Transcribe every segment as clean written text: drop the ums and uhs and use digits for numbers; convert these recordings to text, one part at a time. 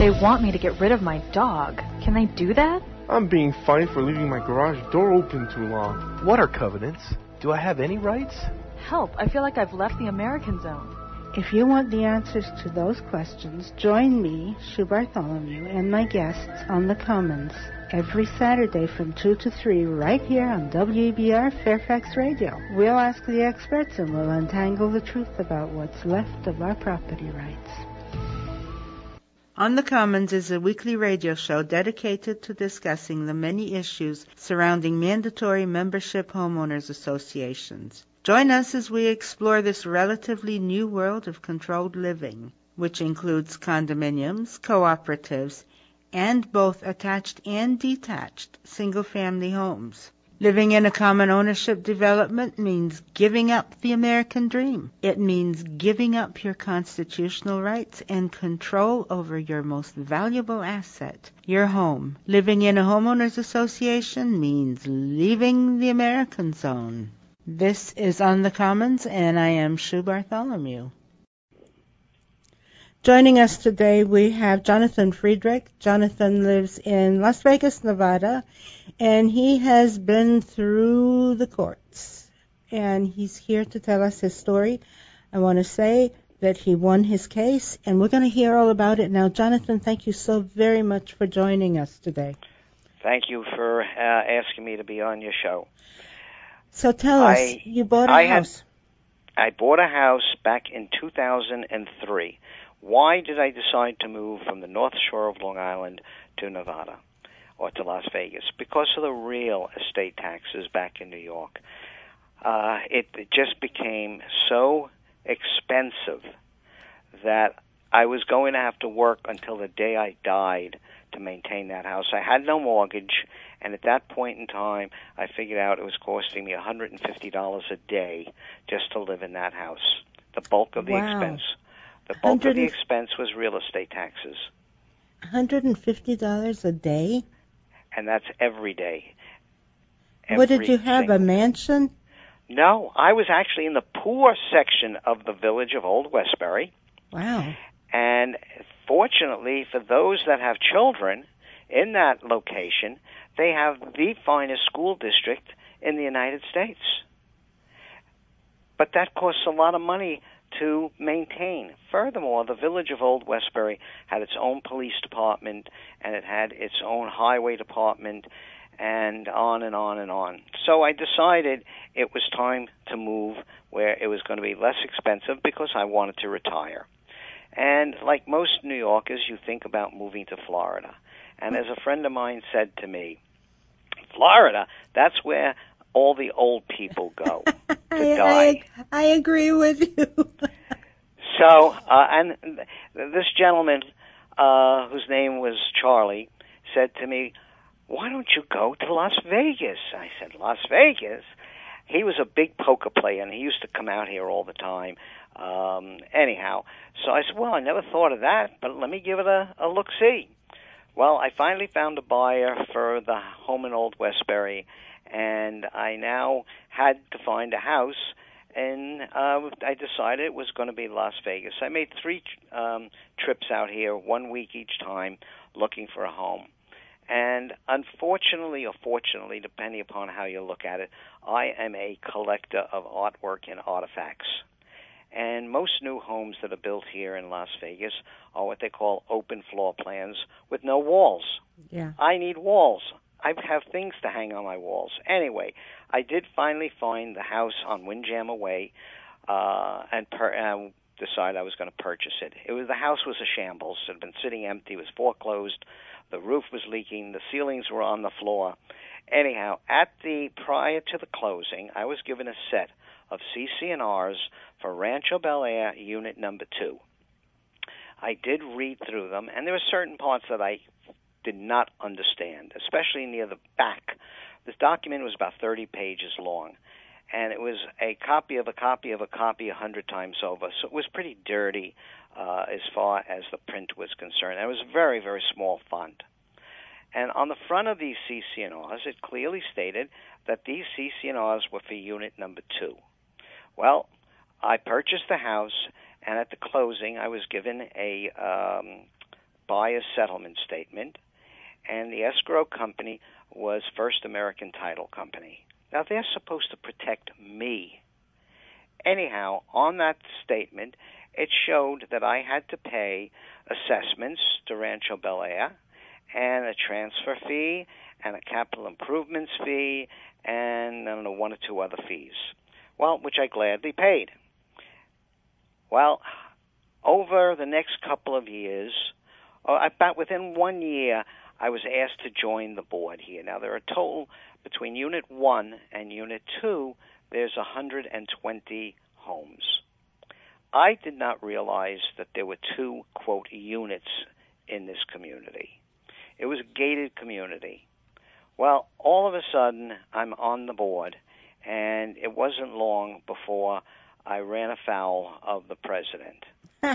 They want me to get rid of my dog. Can they do that? I'm being fined for leaving my garage door open too long. What are covenants? Do I have any rights? Help, I feel like I've left the American zone. If you want the answers to those questions, join me, Sue Bartholomew, and my guests on The Commons every Saturday from 2 to 3 right here on WEBR Fairfax Radio. We'll ask the experts and we'll untangle the truth about what's left of our property rights. On the Commons is a weekly radio show dedicated to discussing the many issues surrounding mandatory membership homeowners associations. Join us as we explore this relatively new world of controlled living, which includes condominiums, cooperatives, and both attached and detached single-family homes. Living in a common ownership development means giving up the American dream. It means giving up your constitutional rights and control over your most valuable asset, your home. Living in a homeowners association means leaving the American zone. This is On the Commons, and I am Sue Bartholomew. Joining us today, we have Jonathan Friedrich. Jonathan lives in Las Vegas, Nevada, and he has been through the courts, and he's here to tell us his story. I want to say that he won his case, and we're going to hear all about it now. Jonathan, thank you so very much for joining us today. Thank you for asking me to be on your show. So tell us, you bought a house. I bought a house back in 2003. Why did I decide to move from the North Shore of Long Island to Nevada or to Las Vegas? Because of the real estate taxes back in New York. It just became so expensive that I was going to have to work until the day I died to maintain that house. I had no mortgage, and at that point in time, I figured out it was costing me $150 a day just to live in that house. The bulk of the expense. The bulk of the expense was real estate taxes. $150 a day? And that's every day. What did you have, a mansion? No, I was actually in the poor section of the village of Old Westbury. Wow. And fortunately for those that have children in that location, they have the finest school district in the United States. But that costs a lot of money to maintain. Furthermore, the village of Old Westbury had its own police department, and it had its own highway department, and on and on and on. So I decided it was time to move where it was going to be less expensive because I wanted to retire. And like most New Yorkers, you think about moving to Florida. And as a friend of mine said to me, Florida, that's where all the old people go to die. I agree with you. So, and this gentleman, whose name was Charlie, said to me, why don't you go to Las Vegas? I said, Las Vegas? He was a big poker player, and he used to come out here all the time. Anyhow, so I said, well, I never thought of that, but let me give it a look-see. Well, I finally found a buyer for the home in Old Westbury, and I now had to find a house, and I decided it was going to be Las Vegas. I made 3 trips out here, 1 week each time, looking for a home. And unfortunately, or fortunately, depending upon how you look at it, I am a collector of artwork and artifacts. And most new homes that are built here in Las Vegas are what they call open floor plans with no walls. Yeah. I need walls. I have things to hang on my walls. Anyway, I did finally find the house on Windjammer Way and decided I was going to purchase it. The house was a shambles. It had been sitting empty. It was foreclosed. The roof was leaking. The ceilings were on the floor. Anyhow, prior to the closing, I was given a set of CC&Rs for Rancho Bel Air Unit Number 2. I did read through them, and there were certain parts that I did not understand, especially near the back. This document was about 30 pages long, and it was a copy of a copy of a copy 100 times over, so it was pretty dirty as far as the print was concerned. It was very, very small font. And on the front of these CC&Rs, it clearly stated that these CC&Rs were for Unit Number 2. Well, I purchased the house, and at the closing, I was given a buyer's settlement statement, and the escrow company was First American Title Company. Now, they're supposed to protect me. Anyhow, on that statement, it showed that I had to pay assessments to Rancho Bel Air and a transfer fee and a capital improvements fee and, I don't know, one or two other fees. Well, which I gladly paid. Well, over the next couple of years, about within 1 year, I was asked to join the board here. Now, there are a total, between Unit 1 and Unit 2, there's 120 homes. I did not realize that there were two, quote, units in this community. It was a gated community. Well, all of a sudden, I'm on the board, and it wasn't long before I ran afoul of the president.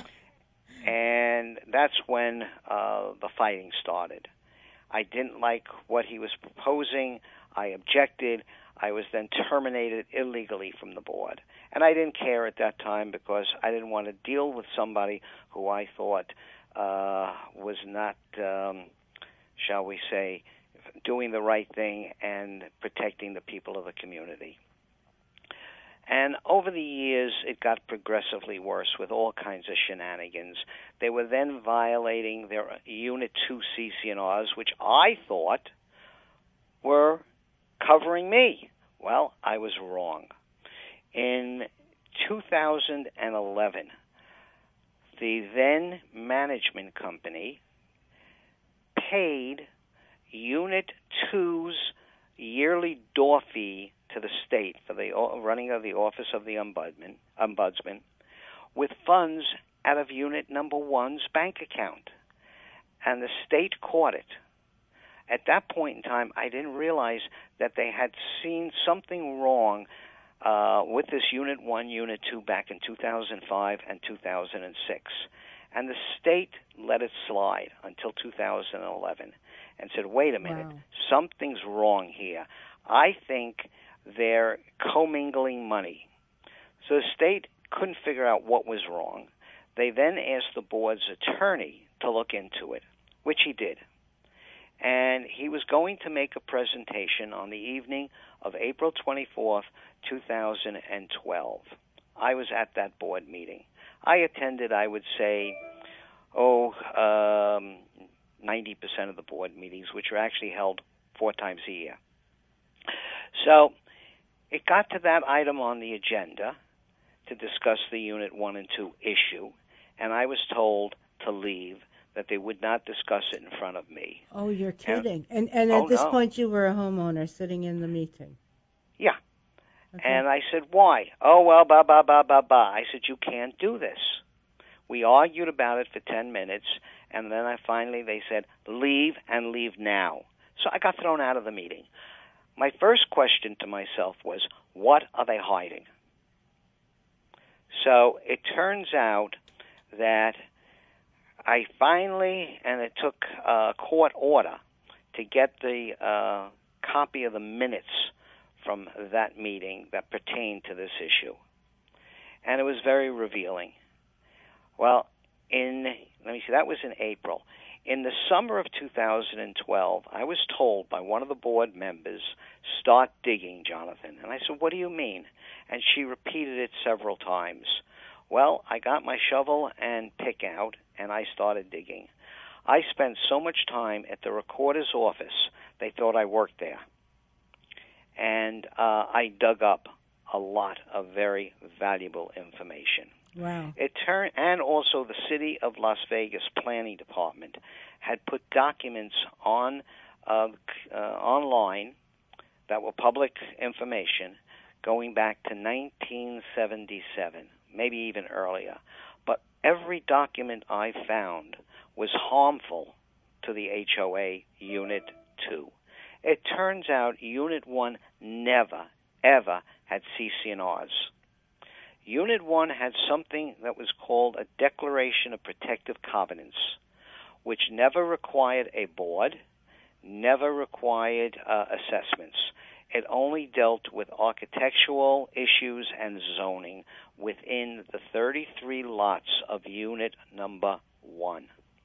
And that's when the fighting started. I didn't like what he was proposing. I objected. I was then terminated illegally from the board. And I didn't care at that time because I didn't want to deal with somebody who I thought was not, shall we say, doing the right thing and protecting the people of the community. And over the years, it got progressively worse with all kinds of shenanigans. They were then violating their Unit 2 CC&Rs, which I thought were covering me. Well, I was wrong. In 2011, the then management company paid Unit 2's yearly door fee to the state for the running of the Office of the Ombudsman with funds out of Unit Number 1's bank account. And the state caught it. At that point in time, I didn't realize that they had seen something wrong with this Unit 1, Unit 2 back in 2005 and 2006. And the state let it slide until 2011 and said, wait a minute, something's wrong here. I think they're commingling money. So the state couldn't figure out what was wrong. They then asked the board's attorney to look into it, which he did. And he was going to make a presentation on the evening of April 24th, 2012. I was at that board meeting. I attended, I would say, 90% of the board meetings, which are actually held 4 times a year. So it got to that item on the agenda to discuss the Unit 1 and 2 issue, and I was told to leave, that they would not discuss it in front of me. Oh, you're kidding. And at this point, you were a homeowner sitting in the meeting. Yeah. Okay. And I said, why? Oh, well, blah, blah, blah, blah, blah. I said, you can't do this. We argued about it for 10 minutes, and then they said, leave and leave now. So I got thrown out of the meeting. My first question to myself was, what are they hiding? So it turns out that I finally, and it took a court order to get the copy of the minutes from that meeting that pertained to this issue. And it was very revealing. Well, that was in April. In the summer of 2012, I was told by one of the board members, start digging, Jonathan. And I said, what do you mean? And she repeated it several times. Well, I got my shovel and pick out, and I started digging. I spent so much time at the recorder's office, they thought I worked there. And I dug up a lot of very valuable information. Wow. And also the City of Las Vegas Planning Department had put documents on online that were public information going back to 1977, maybe even earlier. But every document I found was harmful to the HOA Unit 2. It turns out Unit 1 never, ever had CC&Rs. Unit 1 had something that was called a Declaration of Protective Covenants, which never required a board, never required assessments. It only dealt with architectural issues and zoning within the 33 lots of Unit Number 1.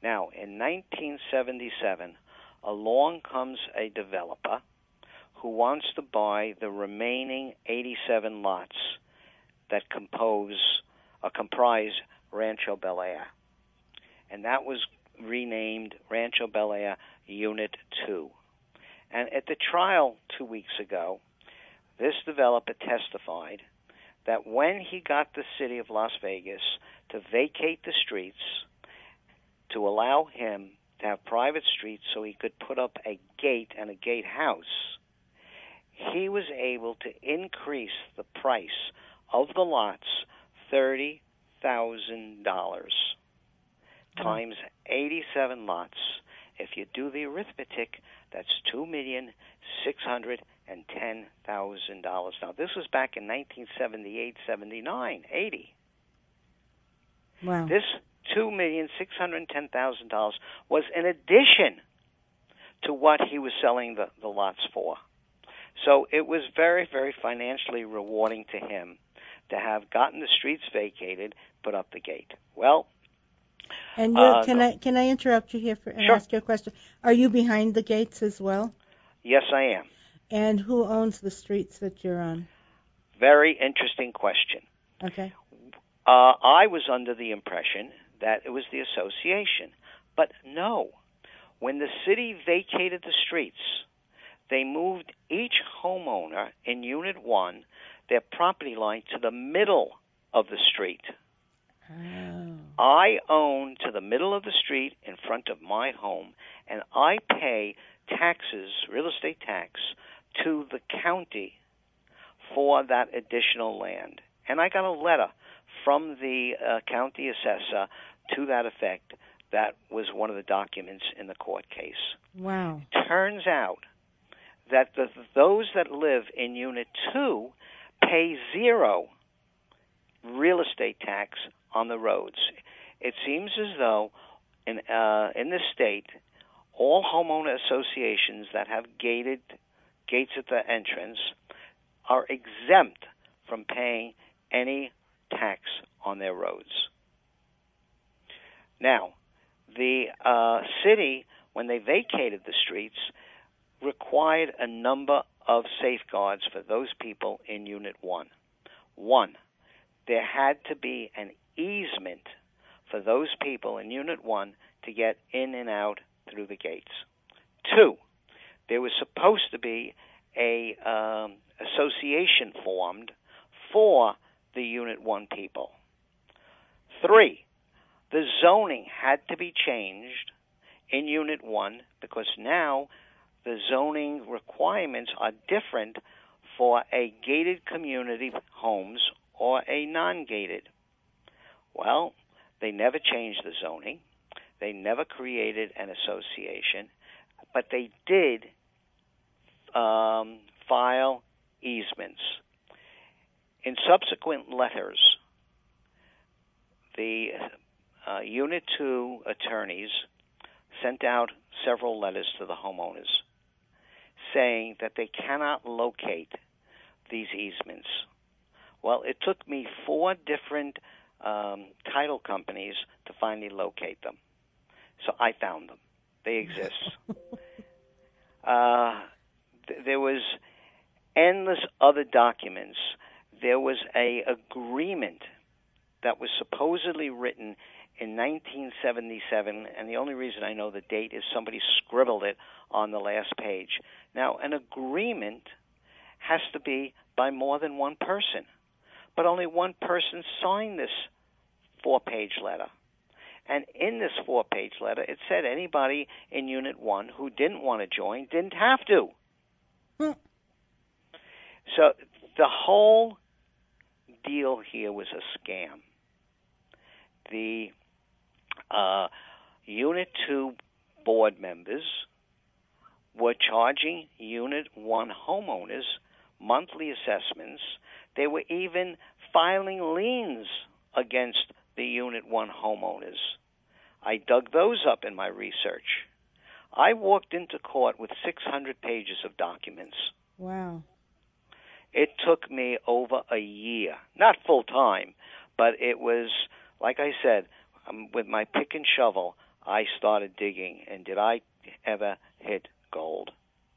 Now, in 1977, along comes a developer who wants to buy the remaining 87 lots that comprise Rancho Bel Air. And that was renamed Rancho Bel Air Unit 2. And at the trial 2 weeks ago, this developer testified that when he got the city of Las Vegas to vacate the streets to allow him to have private streets so he could put up a gate and a gatehouse, he was able to increase the price of the lots $30,000 times 87 lots. If you do the arithmetic, that's $2,610,000. Now, this was back in 1978, 79, 80. Wow. This $2,610,000 was in addition to what he was selling the lots for. So it was very, very financially rewarding to him to have gotten the streets vacated, put up the gate. Well, and can I interrupt you here and Sure. ask you a question? Are you behind the gates as well? Yes, I am. And who owns the streets that you're on? Very interesting question. Okay. I was under the impression that it was the association. But no. When the city vacated the streets, they moved each homeowner in Unit 1 their property line to the middle of the street. Oh. I own to the middle of the street in front of my home, and I pay taxes, real estate tax, to the county for that additional land. And I got a letter from the county assessor to that effect. That was one of the documents in the court case. Wow. Turns out that those that live in Unit 2 pay zero real estate tax on the roads. It seems as though in this state, all homeowner associations that have gates at the entrance are exempt from paying any tax on their roads. Now, the city, when they vacated the streets, required a number of safeguards for those people in Unit 1. One, there had to be an easement for those people in Unit 1 to get in and out through the gates. Two, there was supposed to be a association formed for the Unit 1 people. Three, the zoning had to be changed in Unit 1 because now the zoning requirements are different for a gated community homes or a non-gated. Well, they never changed the zoning. They never created an association, but they did file easements. In subsequent letters, the Unit 2 attorneys sent out several letters to the homeowners saying that they cannot locate these easements. Well, it took me 4 different title companies to finally locate them. So I found them. They exist. There was endless other documents. There was a agreement that was supposedly written in 1977, and the only reason I know the date is somebody scribbled it on the last page. Now, an agreement has to be by more than one person, but only one person signed this 4-page letter. And in this 4-page letter, it said anybody in Unit 1 who didn't want to join didn't have to. So the whole deal here was a scam. The Unit 2 board members were charging Unit 1 homeowners monthly assessments. They were even filing liens against the Unit 1 homeowners. I dug those up in my research. I walked into court with 600 pages of documents. Wow. It took me over a year, not full time, but it was, like I said, with my pick and shovel, I started digging, and did I ever hit gold?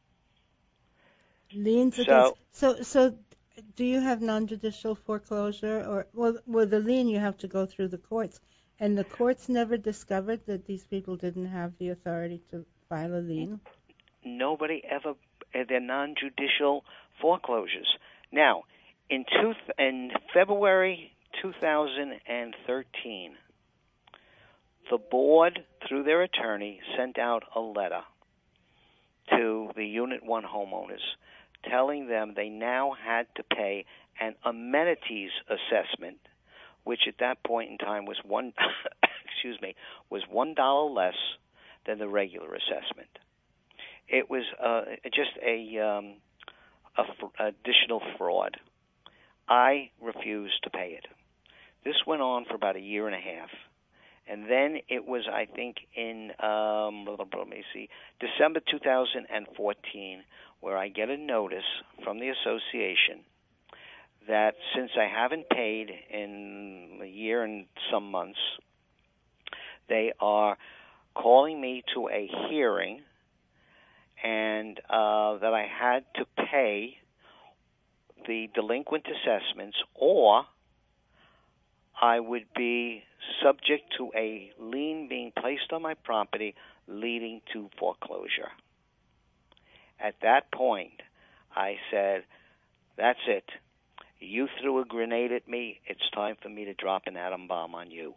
Liens against. So do you have non-judicial foreclosure, or well, the lien you have to go through the courts, and the courts never discovered that these people didn't have the authority to file a lien? Nobody ever, they're non-judicial foreclosures. Now, in February 2013, the board, through their attorney, sent out a letter to the Unit 1 homeowners telling them they now had to pay an amenities assessment, which at that point in time was was $1 less than the regular assessment. It was just a additional fraud. I refused to pay it. This went on for about a year and a half. And then it was, I think, in December 2014, where I get a notice from the association that since I haven't paid in a year and some months, they are calling me to a hearing, and that I had to pay the delinquent assessments, or I would be subject to a lien being placed on my property leading to foreclosure. At that point, I said, that's it. You threw a grenade at me. It's time for me to drop an atom bomb on you.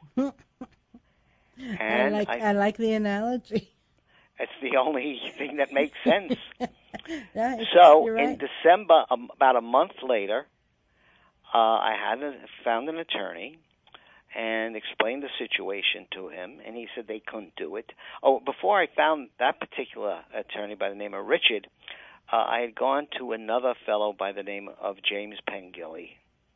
And I like the analogy. It's the only thing that makes sense. Yeah, so you're right. in December, about a month later, I found an attorney and explained the situation to him, and he said they couldn't do it. Oh, before I found that particular attorney by the name of Richard, I had gone to another fellow by the name of James Pengilly.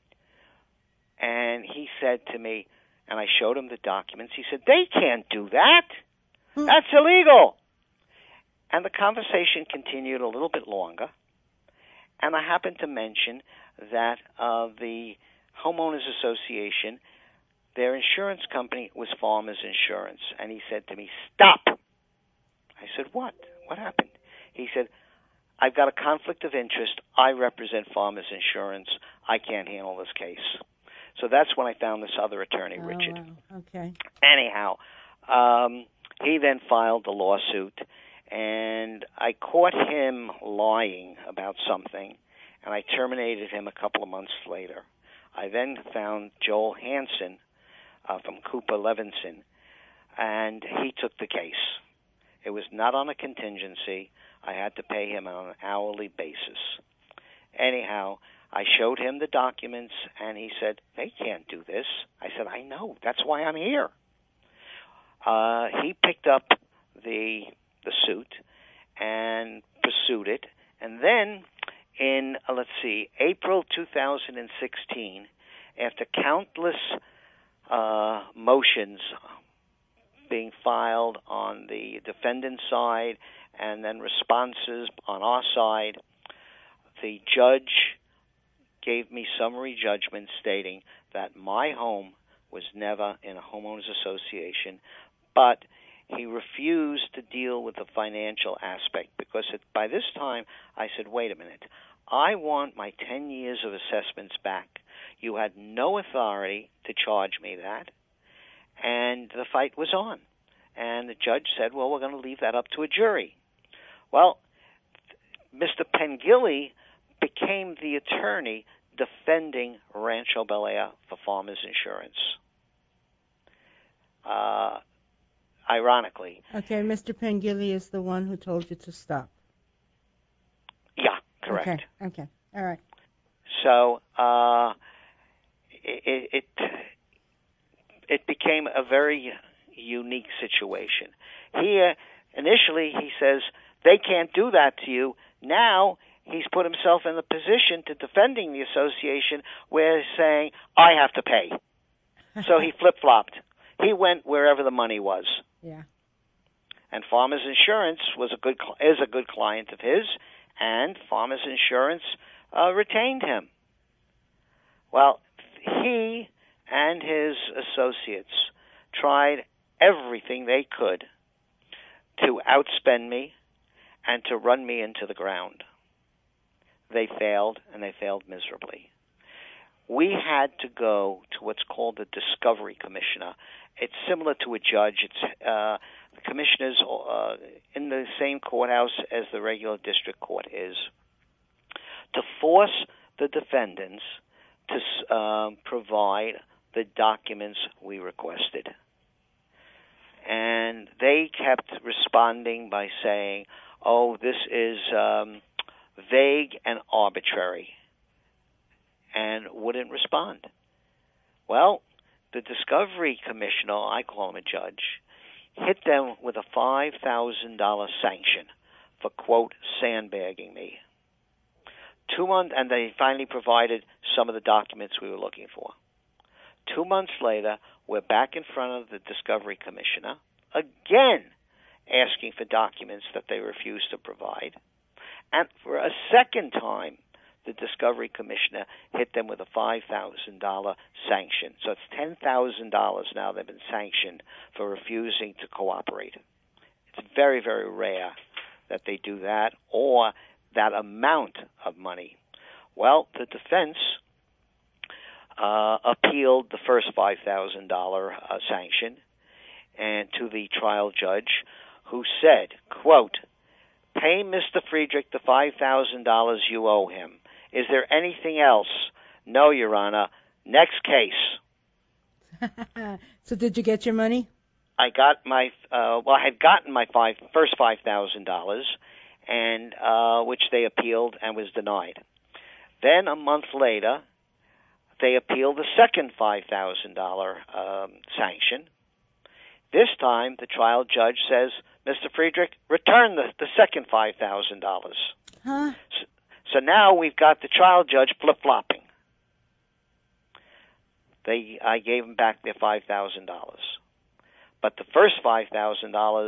And he said to me, and I showed him the documents, he said, they can't do that. That's illegal. And the conversation continued a little bit longer, and I happened to mention that the Homeowners Association, their insurance company was Farmers Insurance. And he said to me, stop. I said, what? What happened? He said, I've got a conflict of interest. I represent Farmers Insurance. I can't handle this case. So that's when I found this other attorney, Richard. Wow. Okay. Anyhow, he then filed the lawsuit, and I caught him lying about something, and I terminated him a couple of months later. I then found Joel Hansen from Cooper Levinson, and he took the case. It was not on a contingency. I had to pay him on an hourly basis. Anyhow, I showed him the documents, and he said, they can't do this. I said, I know. That's why I'm here. He picked up the suit and pursued it. And then in, April 2016, after countless motions being filed on the defendant's side and then responses on our side, the judge gave me summary judgment stating that my home was never in a homeowners association, but he refused to deal with the financial aspect because by this time I said, wait a minute, I want my 10 years of assessments back. You had no authority to charge me that, and the fight was on. And the judge said, well, we're going to leave that up to a jury. Well, Mr. Pengilly became the attorney defending Rancho Bel Air for Farmers Insurance. Ironically. Okay, Mr. Pengilly is the one who told you to stop. Yeah, correct. Okay. All right. So it became a very unique situation. Initially he says, they can't do that to you. Now he's put himself in the position to defending the association where he's saying, I have to pay. So he flip-flopped. He went wherever the money was. Yeah. And Farmers Insurance is a good client of his, and Farmers Insurance retained him. Well, he and his associates tried everything they could to outspend me and to run me into the ground. They failed, and they failed miserably. We had to go to what's called the Discovery Commissioner. It's similar to a judge. It's the commissioners in the same courthouse as the regular district court is, to force the defendants to provide the documents we requested. And they kept responding by saying, oh, this is vague and arbitrary, and wouldn't respond. Well, the Discovery Commissioner, I call him a judge, hit them with a $5,000 sanction for, quote, sandbagging me. 2 months, and they finally provided some of the documents we were looking for. 2 months later, we're back in front of the Discovery Commissioner, again asking for documents that they refused to provide. And for a second time, the Discovery Commissioner hit them with a $5,000 sanction. So it's $10,000 now they've been sanctioned for refusing to cooperate. It's very, very rare that they do that, or that amount of money. Well, the defense appealed the first $5,000 sanction and to the trial judge, who said, quote, pay Mr. Friedrich the $5,000 you owe him. Is there anything else? No, Your Honor. Next case. So did you get your money? I got my, I had gotten my first $5,000, and which they appealed and was denied. Then a month later, they appealed the second $5,000 sanction. This time, the trial judge says, Mr. Friedrich, return the second $5,000. Huh? So now we've got the trial judge flip-flopping. I gave them back their $5,000. But the first $5,000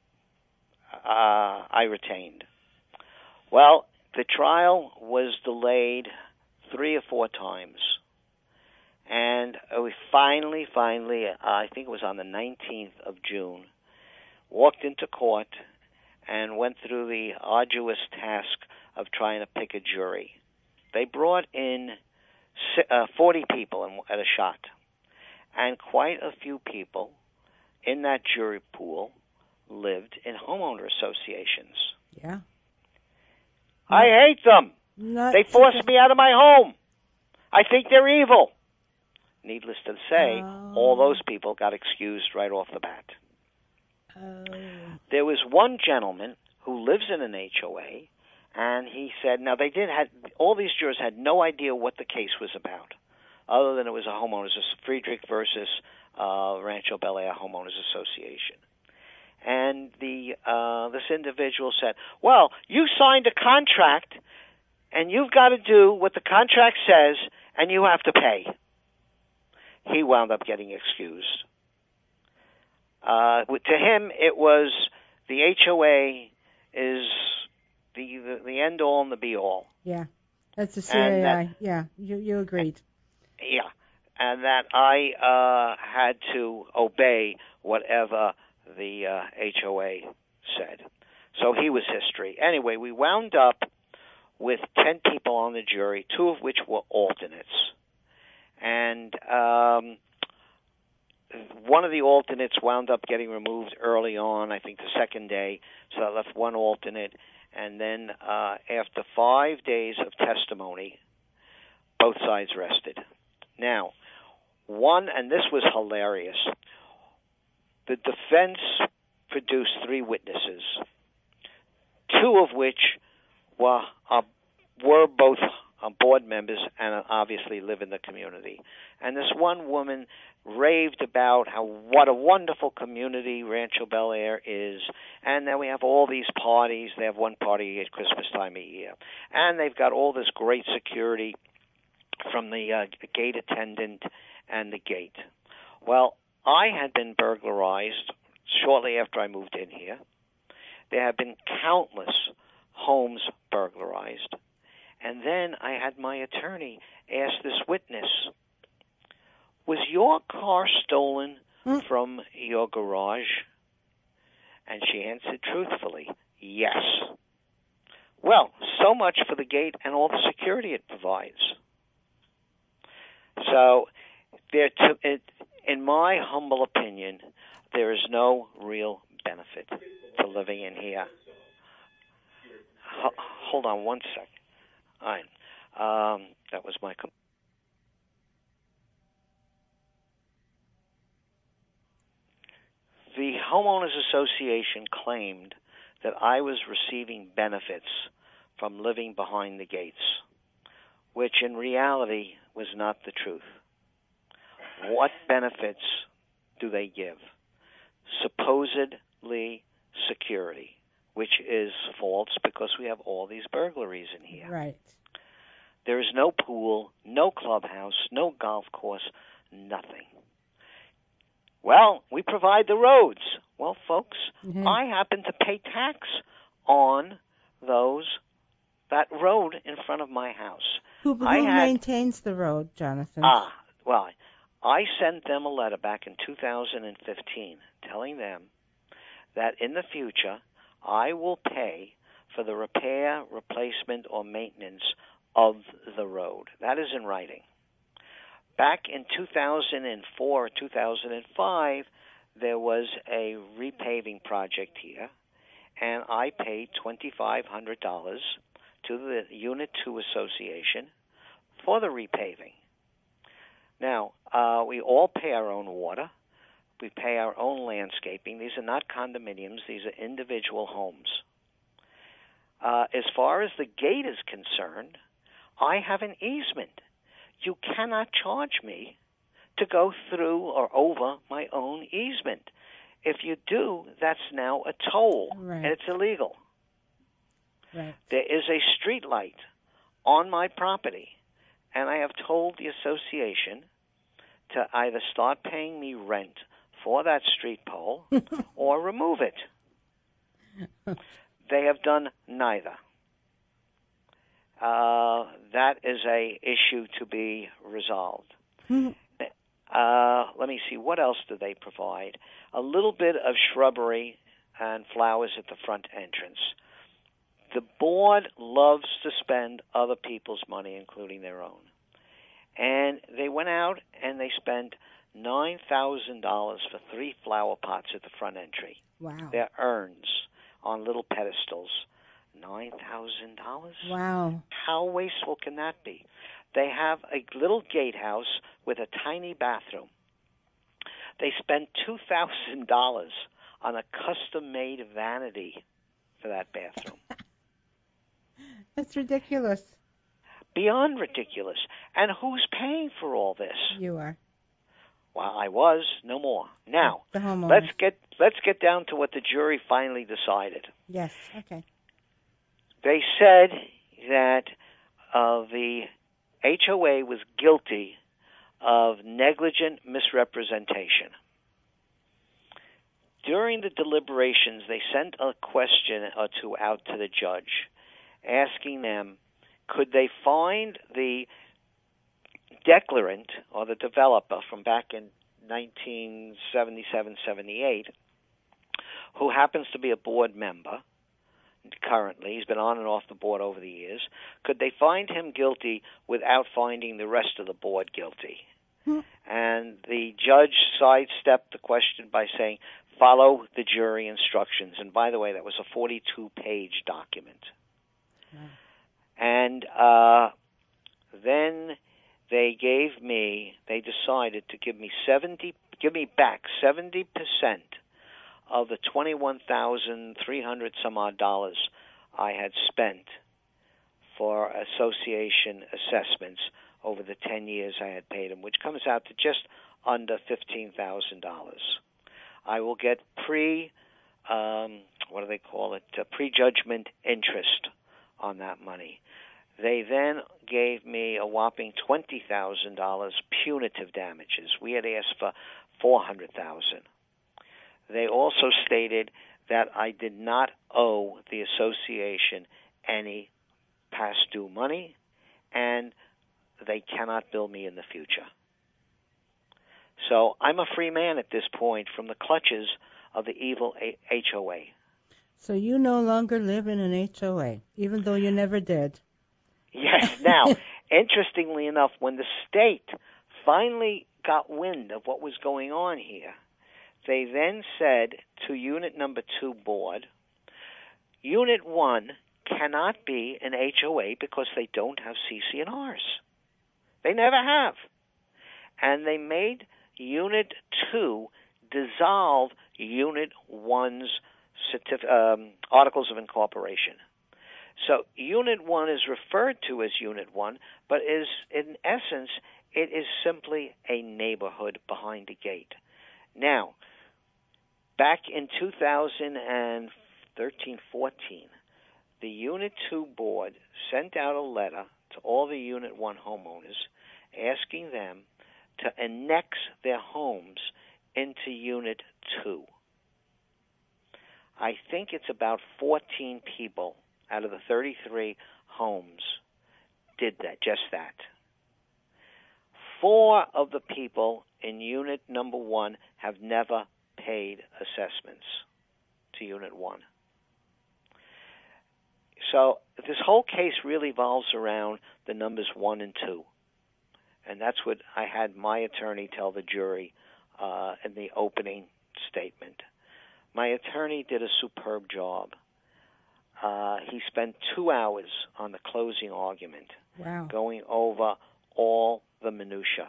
I retained. Well, the trial was delayed 3 or 4 times. And we finally, I think it was on the 19th of June, walked into court and went through the arduous task of trying to pick a jury. They brought in 40 people at a shot, and quite a few people in that jury pool lived in homeowner associations. Yeah. I hate them. They forced me out of my home. I think they're evil. Needless to say, all those people got excused right off the bat. There was one gentleman who lives in an HOA, and he said, now all these jurors had no idea what the case was about, other than it was a homeowners, Friedrich versus Rancho Bel Air Homeowners Association. And this individual said, well, you signed a contract, and you've got to do what the contract says, and you have to pay. He wound up getting excused. To him, it was the HOA is the end all and the be all. Yeah, that's the CAI. Yeah, you agreed. Yeah, and that I had to obey whatever the HOA said. So he was history. Anyway, we wound up with 10 people on the jury, 2 of which were alternates. And one of the alternates wound up getting removed early on, I think the second day, so I left one alternate. And then after 5 days of testimony, both sides rested. Now, and this was hilarious, the defense produced 3 witnesses, 2 of which were both board members and obviously live in the community. And this one woman raved about what a wonderful community Rancho Bel Air is, and then we have all these parties. They have one party at Christmas time a year, and they've got all this great security from the gate attendant and the gate. Well, I had been burglarized shortly after I moved in here. There have been countless homes burglarized. And then I had my attorney ask this witness, was your car stolen from your garage? And she answered truthfully, yes. Well, so much for the gate and all the security it provides. So, in my humble opinion, there is no real benefit to living in here. Hold on one second. All right. That was my... The Homeowners Association claimed that I was receiving benefits from living behind the gates, which in reality was not the truth. What benefits do they give? Supposedly security, which is false because we have all these burglaries in here. Right. There is no pool, no clubhouse, no golf course, nothing. Well, we provide the roads. Well, folks, I happen to pay tax on that road in front of my house. Who maintains the road, Jonathan? Well, I sent them a letter back in 2015 telling them that in the future I will pay for the repair, replacement, or maintenance of the road. That is in writing. Back in 2004, 2005, there was a repaving project here, and I paid $2,500 to the Unit 2 Association for the repaving. Now, we all pay our own water. We pay our own landscaping. These are not condominiums. These are individual homes. As far as the gate is concerned, I have an easement. You cannot charge me to go through or over my own easement. If you do, that's now a toll, and it's illegal. Right. There is a street light on my property, and I have told the association to either start paying me rent for that street pole or remove it. They have done neither. That is a issue to be resolved. Let me see, what else do they provide? A little bit of shrubbery and flowers at the front entrance. The board loves to spend other people's money, including their own. And they went out and they spent $9,000 for 3 flower pots at the front entry. Wow. They're urns on little pedestals. $9,000? Wow. How wasteful can that be? They have a little gatehouse with a tiny bathroom. They spent $2,000 on a custom-made vanity for that bathroom. That's ridiculous. Beyond ridiculous. And who's paying for all this? You are. Well, I was, no more. Now, the homeowners. let's get down to what the jury finally decided. Yes, okay. They said that the HOA was guilty of negligent misrepresentation. During the deliberations, they sent a question or two out to the judge, asking them, could they find the declarant or the developer from back in 1977-78, who happens to be a board member currently, he's been on and off the board over the years, could they find him guilty without finding the rest of the board guilty? And the judge sidestepped the question by saying, follow the jury instructions. And by the way, that was a 42-page document. And then they decided to give me back 70% of the $21,300 some odd dollars I had spent for association assessments over the 10 years I had paid them, which comes out to just under $15,000. I will get prejudgment interest on that money. They then gave me a whopping $20,000 punitive damages. We had asked for $400,000. They also stated that I did not owe the association any past due money, and they cannot bill me in the future. So I'm a free man at this point from the clutches of the evil HOA. So you no longer live in an HOA, even though you never did. Yes. Now, interestingly enough, when the state finally got wind of what was going on here, they then said to Unit Number 2 board, Unit 1 cannot be an HOA because they don't have CC&Rs. They never have. And they made Unit 2 dissolve Unit 1's Articles of Incorporation. So Unit 1 is referred to as Unit 1, but is in essence, it is simply a neighborhood behind a gate. Now, back in 2013-14, the Unit 2 board sent out a letter to all the Unit 1 homeowners asking them to annex their homes into Unit 2. I think it's about 14 people out of the 33 homes did that, just that. 4 of the people in Unit Number 1 have never paid assessments to Unit 1. So this whole case really revolves around the numbers 1 and 2. And that's what I had my attorney tell the jury in the opening statement. My attorney did a superb job. He spent 2 hours on the closing argument, Wow. going over all the minutia.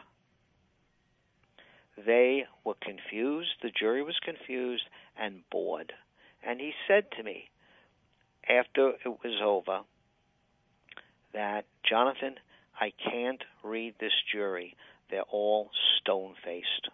They were confused, the jury was confused and bored. And he said to me, after it was over, that, Jonathan, I can't read this jury. They're all stone-faced.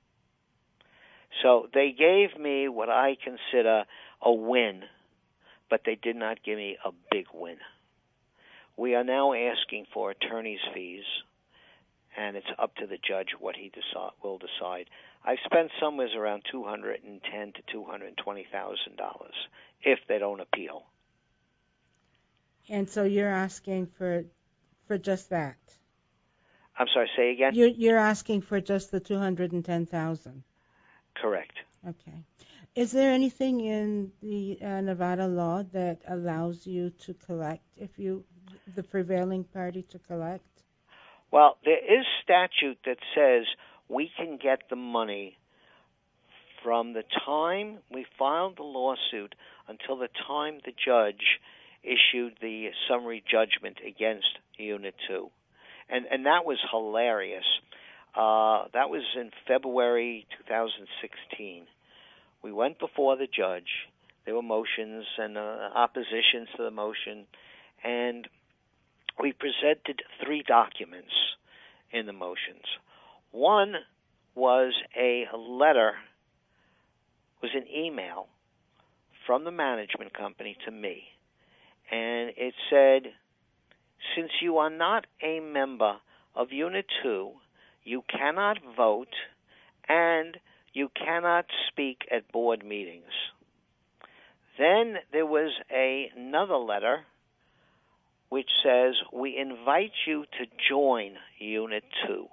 So they gave me what I consider a win, but they did not give me a big win. We are now asking for attorney's fees, and it's up to the judge what he will decide. I've spent somewhere around $210,000 to $220,000 if they don't appeal. And so you're asking for just that. I'm sorry, say again? You're asking for just the $210,000. Correct. Okay. Is there anything in the Nevada law that allows you to collect the prevailing party to collect? Well, there is statute that says we can get the money from the time we filed the lawsuit until the time the judge issued the summary judgment against Unit 2. And that was hilarious. That was in February 2016. We went before the judge. There were motions and oppositions to the motion, and we presented 3 documents in the motions. One was a letter, was an email from the management company to me, and it said, since you are not a member of Unit 2, you cannot vote and you cannot speak at board meetings. Then there was another letter which says, we invite you to join Unit 2.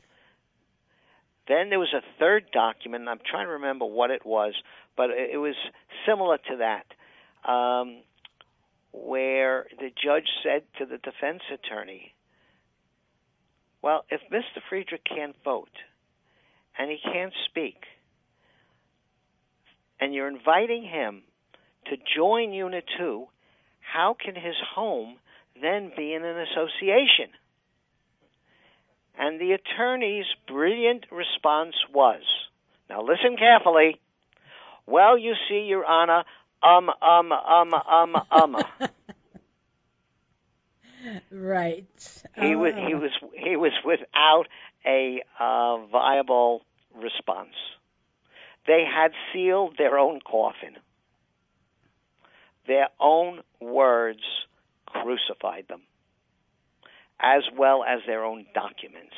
Then there was a third document, and I'm trying to remember what it was, but it was similar to that, where the judge said to the defense attorney, well, if Mr. Friedrich can't vote and he can't speak, and you're inviting him to join Unit 2, how can his home then be in an association? And the attorney's brilliant response was, now listen carefully, well, you see, Your Honor, Right. He was without a viable response. They had sealed their own coffin. Their own words crucified them, as well as their own documents.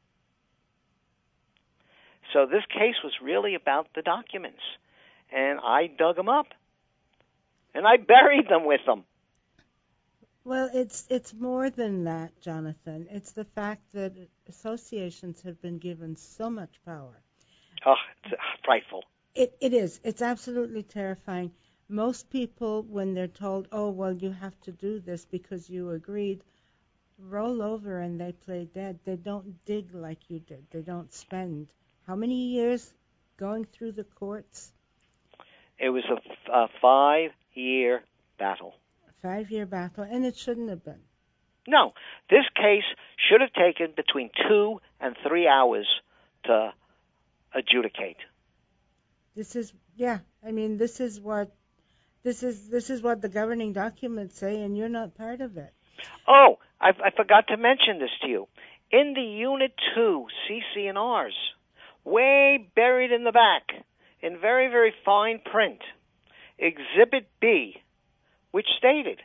So this case was really about the documents, and I dug them up, and I buried them with them. Well, it's more than that, Jonathan. It's the fact that associations have been given so much power. Oh, it's frightful. It is. It's absolutely terrifying. Most people, when they're told, "Oh, well, you have to do this because you agreed," roll over and they play dead. They don't dig like you did. They don't spend how many years going through the courts? It was a 5-year battle. A 5-year battle, and it shouldn't have been. No, this case should have taken between 2 and 3 hours to adjudicate. This is this is what the governing documents say, and you're not part of it. Oh, I forgot to mention this to you. In the Unit 2 CC&Rs, way buried in the back, in very, very fine print, Exhibit B, which stated,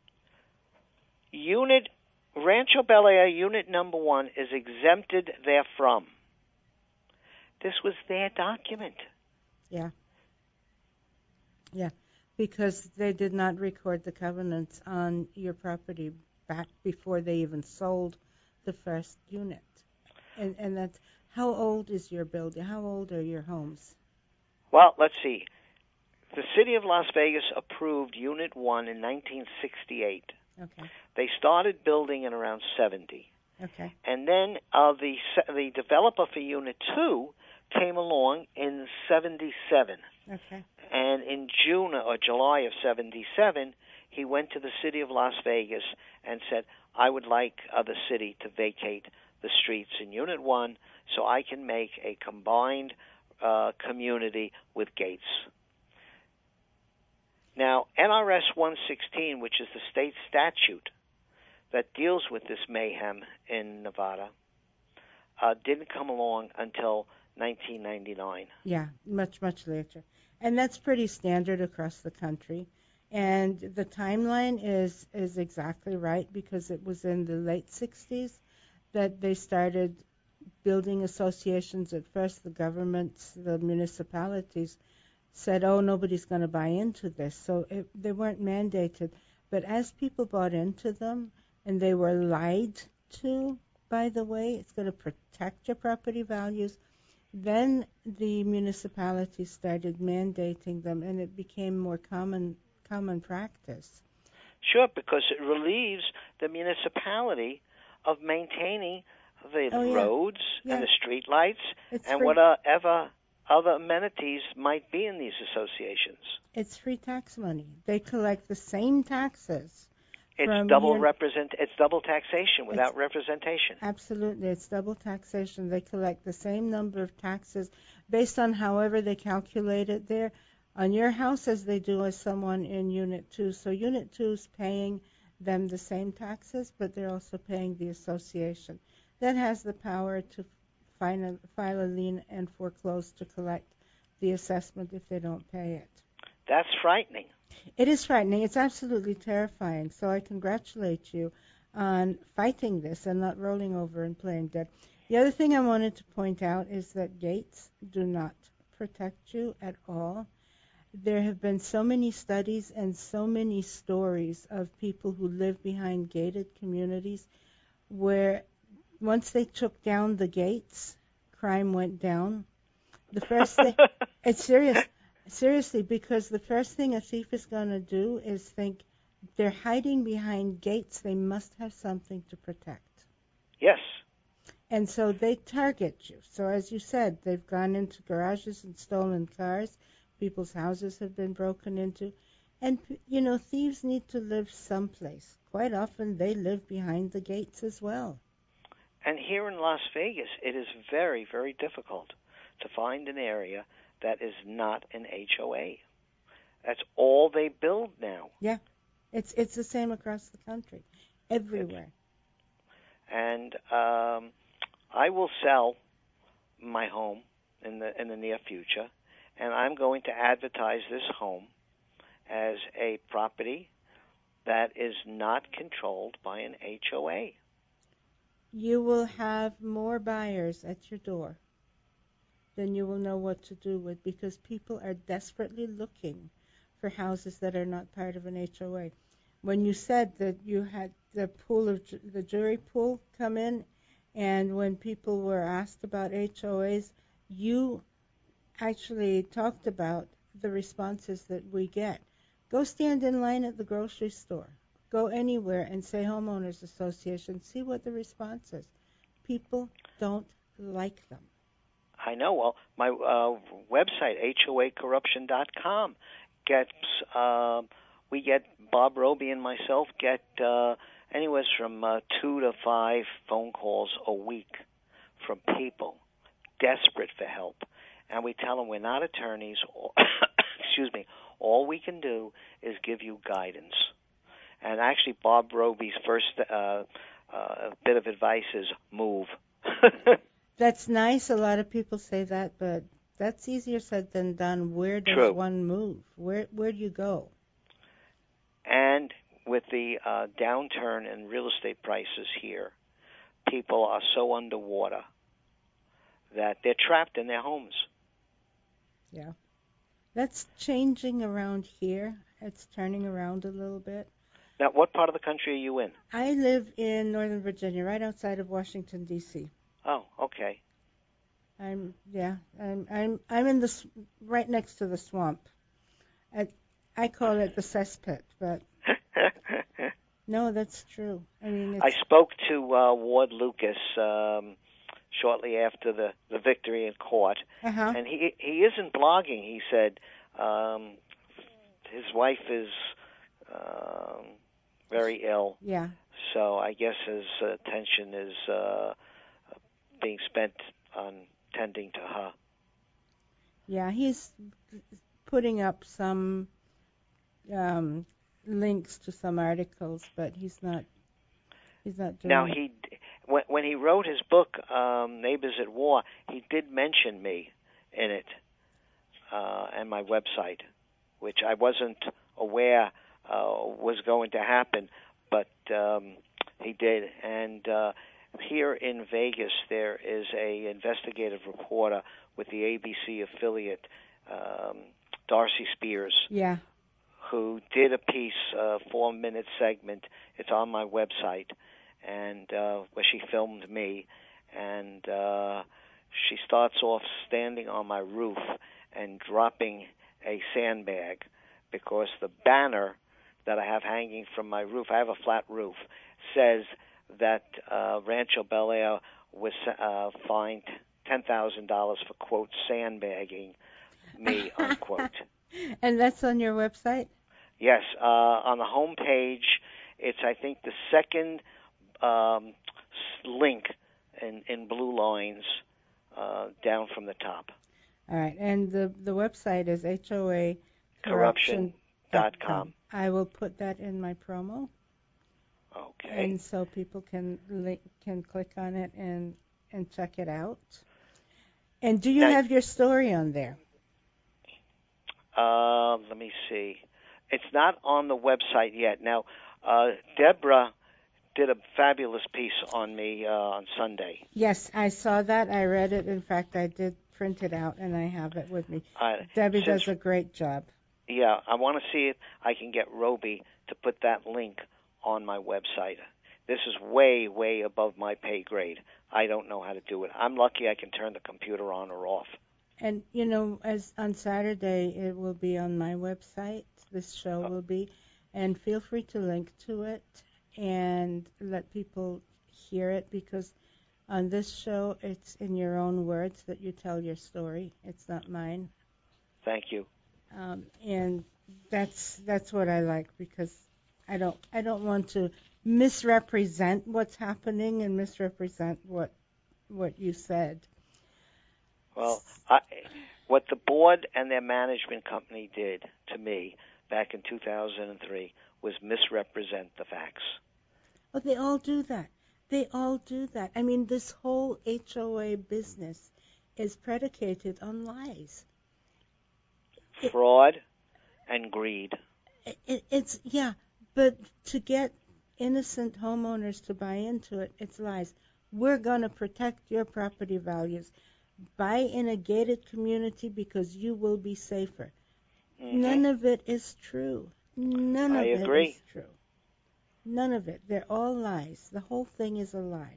Rancho Bel Air Unit Number 1 is exempted therefrom. This was their document. Yeah, because they did not record the covenants on your property back before they even sold the first unit. And that's, how old is your building? How old are your homes? Well, let's see. The city of Las Vegas approved Unit 1 in 1968. Okay. They started building in around 70. Okay. And then the developer for Unit 2 came along in 77. Okay. And in June or July of 77, he went to the city of Las Vegas and said, I would like the city to vacate the streets in Unit 1 so I can make a combined community with gates. Now, NRS 116, which is the state statute that deals with this mayhem in Nevada, didn't come along until 1999. Yeah, much later. And that's pretty standard across the country. And the timeline is exactly right, because it was in the late 60s that they started building associations. At first, the governments, the municipalities said, oh, nobody's going to buy into this. So they weren't mandated. But as people bought into them, and they were lied to, by the way, it's going to protect your property values, then the municipalities started mandating them, and it became more common practice. Sure, because it relieves the municipality of maintaining the roads and the street lights and whatever other amenities might be in these associations. It's free tax money. They collect the same taxes. It's double taxation without representation. Absolutely. It's double taxation. They collect the same number of taxes based on however they calculate it there on your house as they do as someone in Unit 2. So Unit 2 is paying them the same taxes, but they're also paying the association. That has the power to file a lien and foreclose to collect the assessment if they don't pay it. That's frightening. It is frightening. It's absolutely terrifying. So I congratulate you on fighting this and not rolling over and playing dead. The other thing I wanted to point out is that gates do not protect you at all. There have been so many studies and so many stories of people who live behind gated communities where once they took down the gates, crime went down. The first thing, it's serious. Seriously, because the first thing a thief is going to do is think they're hiding behind gates. They must have something to protect. Yes. And so they target you. So as you said, they've gone into garages and stolen cars. People's houses have been broken into. And, thieves need to live someplace. Quite often they live behind the gates as well. And here in Las Vegas, it is very, very difficult to find an area that is not an HOA. That's all they build now. Yeah, it's the same across the country, everywhere. And I will sell my home in the near future, and I'm going to advertise this home as a property that is not controlled by an HOA. You will have more buyers at your door than you will know what to do with, because people are desperately looking for houses that are not part of an HOA. when you said that you had the the jury pool come in, and when people were asked about HOAs, you actually talked about the responses that we get. Go stand in line at the grocery store. Go anywhere and say homeowners association. See what the response is. People don't like them. I know. Well, my website, HOAcorruption.com, gets, we get, Bob Roby and myself get anywhere from 2 to 5 phone calls a week from people desperate for help. And we tell them we're not attorneys. Excuse me. All we can do is give you guidance. And actually, Bob Roby's first bit of advice is move. That's nice. A lot of people say that, but that's easier said than done. Where does True. one move? Where do you go? And with the downturn in real estate prices here, people are so underwater that they're trapped in their homes. Yeah. That's changing around here. It's turning around a little bit. Now, what part of the country are you in? I live in Northern Virginia, right outside of Washington, D.C. Oh, okay. I'm in the right next to the swamp. I call it the cesspit, but no, that's true. I mean, I spoke to Ward Lucas shortly after the victory in court, and he isn't blogging. He said his wife is very ill. Yeah. So I guess his attention is being spent on tending to her. Yeah, he's putting up some links to some articles, but he's not doing Now, it. when he wrote his book, Neighbors at War, he did mention me in it and my website, which I wasn't aware was going to happen, but he did. And here in Vegas, there is a investigative reporter with the ABC affiliate, Darcy Spears, Yeah. who did a piece, a 4-minute segment. It's on my website, and where she filmed me, and she starts off standing on my roof and dropping a sandbag because the banner that I have hanging from my roof, I have a flat roof, says that Rancho Bel Air was fined $10,000 for, quote, sandbagging me, unquote. And that's on your website? Yes, on the home page, it's, I think, the second link in blue lines down from the top. All right, and the website is HOAcorruption.com. I will put that in my promo. Okay. And so people can click on it and check it out. And do you have your story on there? Let me see. It's not on the website yet. Now, Deborah did a fabulous piece on me on Sunday. Yes, I saw that. I read it. In fact, I did print it out, and I have it with me. Debbie does a great job. Yeah, I want to see if I can get Roby to put that link on my website. This is way, way above my pay grade. I don't know how to do it. I'm lucky I can turn the computer on or off. And, you know, as on Saturday, it will be on my website. This show will be. And feel free to link to it and let people hear it, because on this show, it's in your own words that you tell your story. It's not mine. Thank you. And that's what I like, because I don't want to misrepresent what's happening and misrepresent what you said. Well, what the board and their management company did to me back in 2003 was misrepresent the facts. Oh, they all do that. They all do that. I mean, this whole HOA business is predicated on lies. Fraud and greed. It's but to get innocent homeowners to buy into it, it's lies. We're going to protect your property values. Buy in a gated community because you will be safer. Mm-hmm. None of it is true. None of it is true. None of it. They're all lies. The whole thing is a lie.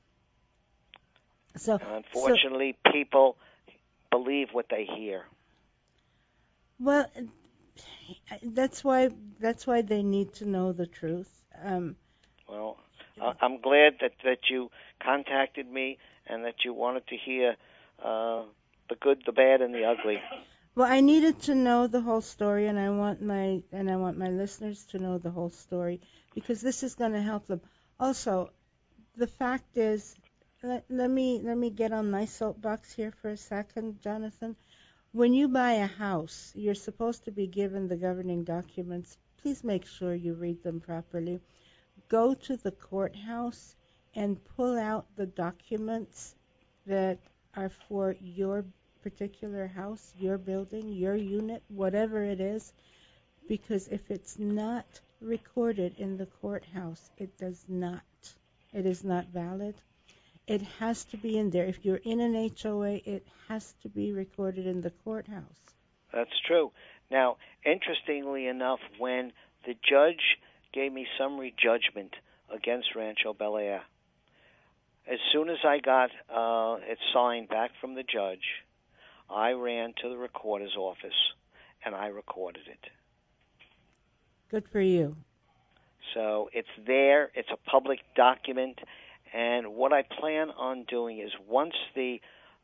So, unfortunately, people believe what they hear. Well, that's why they need to know the truth. Well, I'm glad that you contacted me and that you wanted to hear the good, the bad, and the ugly. Well, I needed to know the whole story, and I want my listeners to know the whole story because this is going to help them. Also, the fact is, let me get on my soapbox here for a second, Jonathan. When you buy a house, you're supposed to be given the governing documents. Please make sure you read them properly. Go to the courthouse and pull out the documents that are for your particular house, your building, your unit, whatever it is, because if it's not recorded in the courthouse, it is not valid. It has to be in there. If you're in an HOA, it has to be recorded in the courthouse. That's true. Now, interestingly enough, when the judge gave me summary judgment against Rancho Bel Air, as soon as I got it signed back from the judge, I ran to the recorder's office and I recorded it. Good for you. So it's there. It's a public document. And what I plan on doing is once the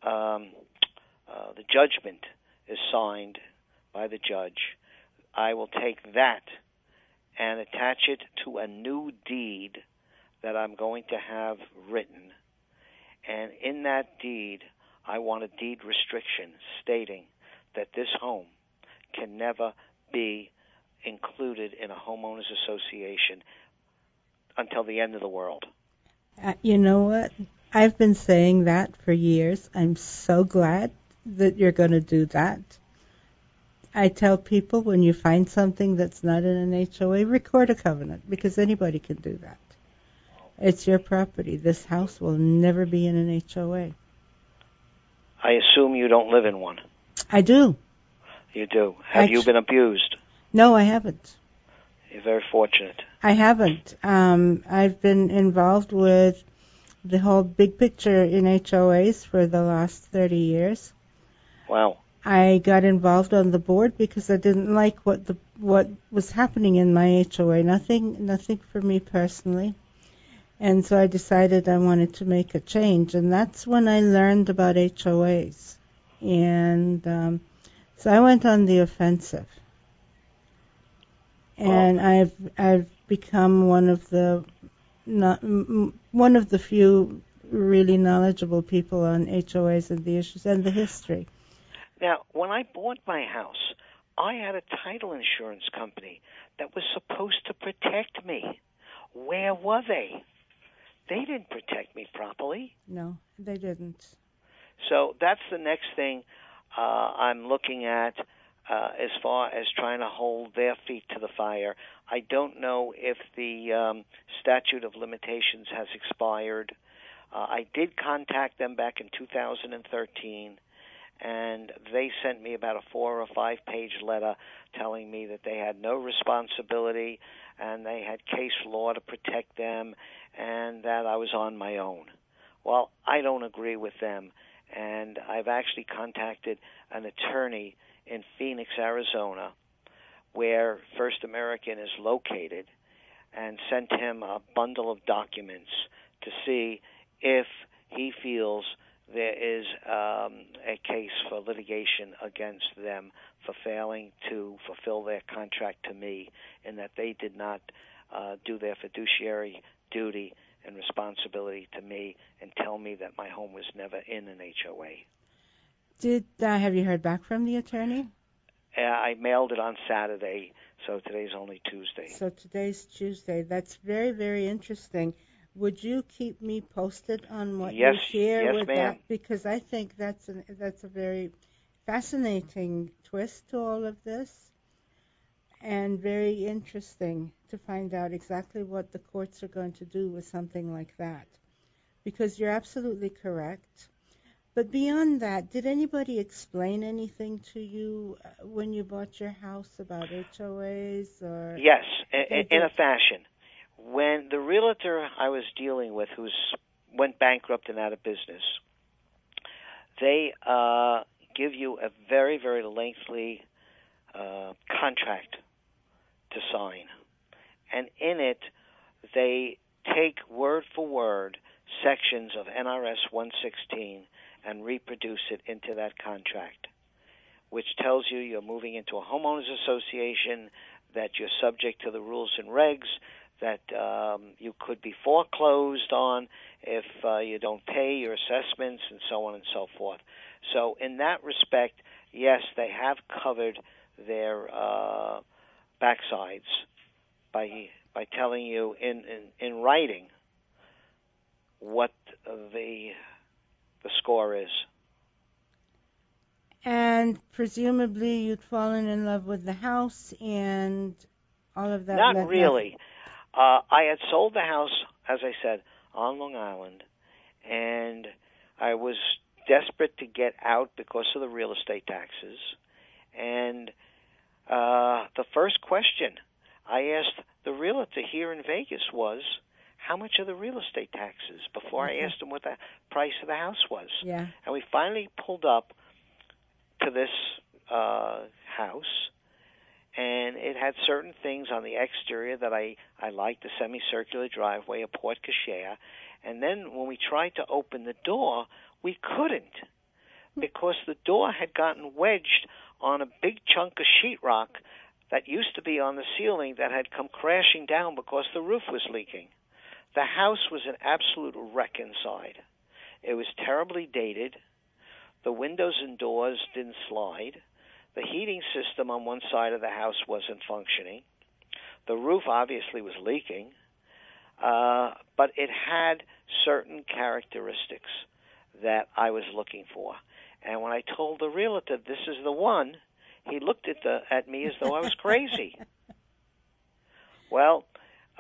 judgment is signed by the judge, I will take that and attach it to a new deed that I'm going to have written. And in that deed, I want a deed restriction stating that this home can never be included in a homeowners association until the end of the world. You know what? I've been saying that for years. I'm so glad that you're going to do that. I tell people when you find something that's not in an HOA, record a covenant, because anybody can do that. It's your property. This house will never be in an HOA. I assume you don't live in one. I do. You do. Have you been abused? No, I haven't. You're very fortunate. I haven't. I've been involved with the whole big picture in HOAs for the last 30 years. Wow. I got involved on the board because I didn't like what was happening in my HOA. Nothing for me personally. And so I decided I wanted to make a change, and that's when I learned about HOAs. And so I went on the offensive. And I've become one of the few really knowledgeable people on HOAs and the issues and the history. Now, when I bought my house, I had a title insurance company that was supposed to protect me. Where were they? They didn't protect me properly. No, they didn't. So that's the next thing I'm looking at as far as trying to hold their feet to the fire. I don't know if the statute of limitations has expired. I did contact them back in 2013, and they sent me about a 4 or 5 page letter telling me that they had no responsibility and they had case law to protect them and that I was on my own. Well, I don't agree with them, and I've actually contacted an attorney in Phoenix, Arizona, where First American is located, and sent him a bundle of documents to see if he feels there is a case for litigation against them for failing to fulfill their contract to me, and that they did not do their fiduciary duty and responsibility to me and tell me that my home was never in an HOA. Have you heard back from the attorney? I mailed it on Saturday, so today's only Tuesday. So today's Tuesday. That's very, very interesting. Would you keep me posted on what you hear with ma'am. that? Because I think that's a very fascinating twist to all of this, and very interesting to find out exactly what the courts are going to do with something like that. Because you're absolutely correct. But beyond that, did anybody explain anything to you when you bought your house about HOAs? Or yes, in a fashion. when the realtor I was dealing with, went bankrupt and out of business, they give you a very, very lengthy contract to sign. And in it, they take word for word sections of NRS 116 and reproduce it into that contract, which tells you you're moving into a homeowners association, that you're subject to the rules and regs, that you could be foreclosed on if you don't pay your assessments, and so on and so forth. So in that respect, yes, they have covered their backsides by telling you in writing what the score is. And presumably you'd fallen in love with the house and all of that. Not really. I had sold the house, as I said, on Long Island, and I was desperate to get out because of the real estate taxes. And the first question I asked the realtor here in Vegas was, how much are the real estate taxes, before I asked him what the price of the house was. Yeah. And we finally pulled up to this house, and it had certain things on the exterior that I liked, the semicircular driveway, a porte cochere. And then when we tried to open the door, we couldn't, because the door had gotten wedged on a big chunk of sheetrock that used to be on the ceiling that had come crashing down because the roof was leaking. The house was an absolute wreck inside. It was terribly dated. The windows and doors didn't slide. The heating system on one side of the house wasn't functioning. The roof obviously was leaking. But it had certain characteristics that I was looking for. And when I told the realtor this is the one, he looked at me as though I was crazy. Well,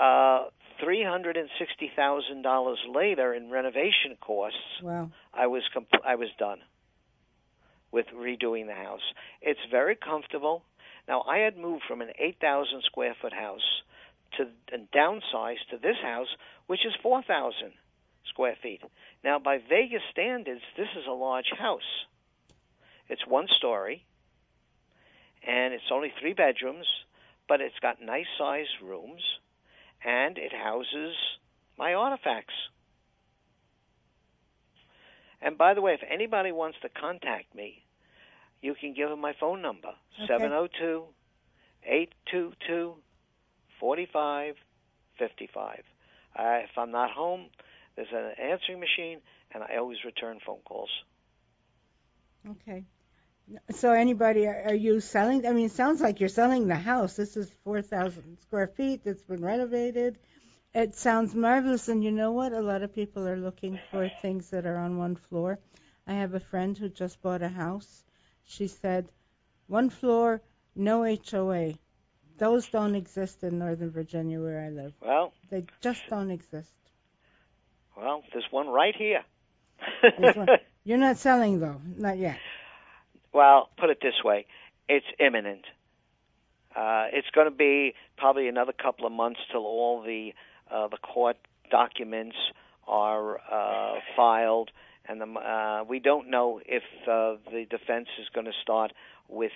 $360,000 later in renovation costs, wow. I was done with redoing the house. It's very comfortable. Now, I had moved from an 8,000 square foot house and downsized to this house, which is 4,000 square feet. Now, by Vegas standards, this is a large house. It's one story, and it's only 3 bedrooms, but it's got nice-sized rooms, and it houses my artifacts. And by the way, if anybody wants to contact me, you can give them my phone number, okay. 702-822-4555. If I'm not home, there's an answering machine, and I always return phone calls. Okay. So anybody, are you selling? I mean, it sounds like you're selling the house. This is 4,000 square feet. It's been renovated. It sounds marvelous. And you know what? A lot of people are looking for things that are on one floor. I have a friend who just bought a house. She said, 1 floor, no HOA. Those don't exist in Northern Virginia where I live. Well, they just don't exist. Well, there's one right here. You're not selling, though. Not yet. Well, put it this way. It's imminent. It's going to be probably another couple of months till all the court documents are filed, and we don't know if the defense is going to start with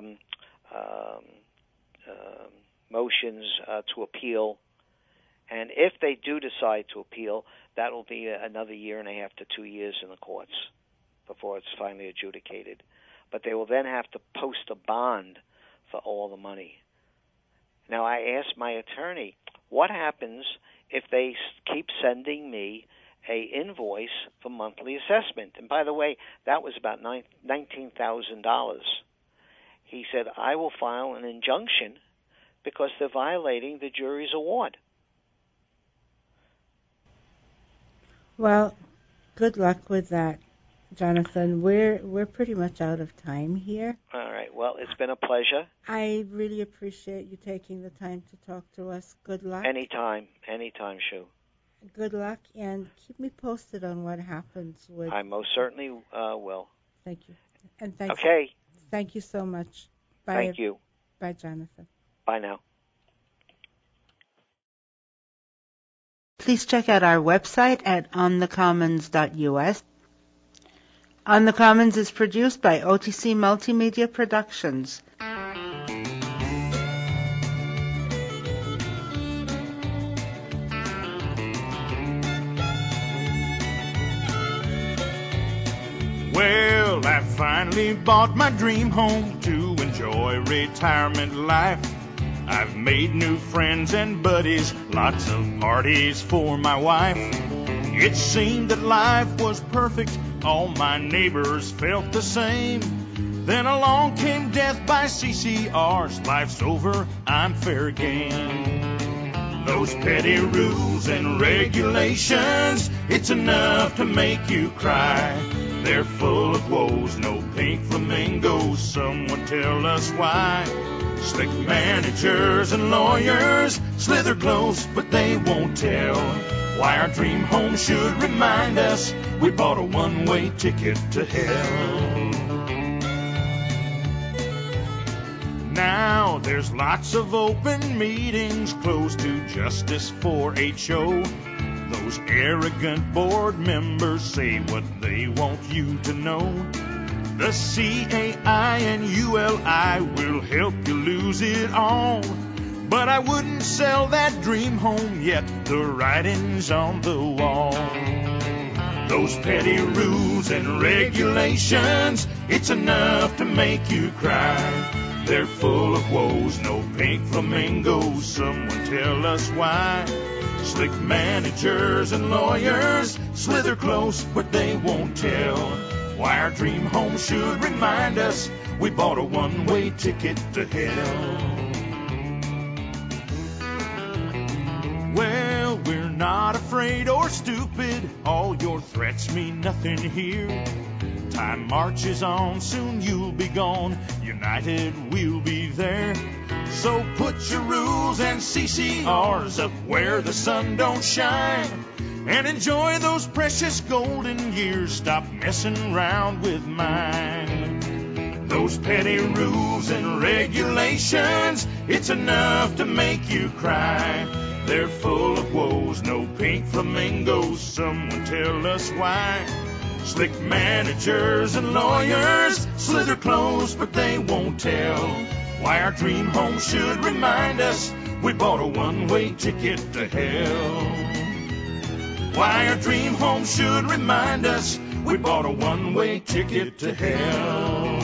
motions to appeal. And if they do decide to appeal, that will be another 1.5 to 2 years in the courts before it's finally adjudicated. But they will then have to post a bond for all the money. Now, I asked my attorney, what happens if they keep sending me a invoice for monthly assessment? And by the way, that was about $19,000. He said, I will file an injunction because they're violating the jury's award. Well, good luck with that, Jonathan. We're pretty much out of time here. All right. Well, it's been a pleasure. I really appreciate you taking the time to talk to us. Good luck. Anytime, Shu. Good luck, and keep me posted on what happens with. I most certainly will. Thank you. And thanks. Okay. Thank you so much. Bye. Thank you. Bye, Jonathan. Bye now. please check out our website at onthecommons.us. On the Commons is produced by OTC Multimedia Productions. Well, I finally bought my dream home to enjoy retirement life. I've made new friends and buddies, lots of parties for my wife. It seemed that life was perfect, all my neighbors felt the same. Then along came death by CCRs, life's over, I'm fair game. Those petty rules and regulations, it's enough to make you cry. They're full of woes, no pink flamingos, someone tell us why. Slick managers and lawyers slither close, but they won't tell why our dream home should remind us we bought a one-way ticket to hell. Now there's lots of open meetings closed to justice for HO. Those arrogant board members say what they want you to know. The CAI and ULI will help you lose it all. But I wouldn't sell that dream home yet, the writing's on the wall. Those petty rules and regulations, it's enough to make you cry. They're full of woes, no pink flamingos, someone tell us why. Slick managers and lawyers slither close, but they won't tell why our dream home should remind us we bought a one-way ticket to hell. Well, we're not afraid or stupid, all your threats mean nothing here. Time marches on, soon you'll be gone, united we'll be there. So put your rules and CCRs up where the sun don't shine, and enjoy those precious golden years, stop messing around with mine. Those petty rules and regulations, it's enough to make you cry. They're full of woes, no pink flamingos, someone tell us why. Slick managers and lawyers slither close, but they won't tell why our dream home should remind us we bought a one-way ticket to hell. Why our dream home should remind us we bought a one-way ticket to hell.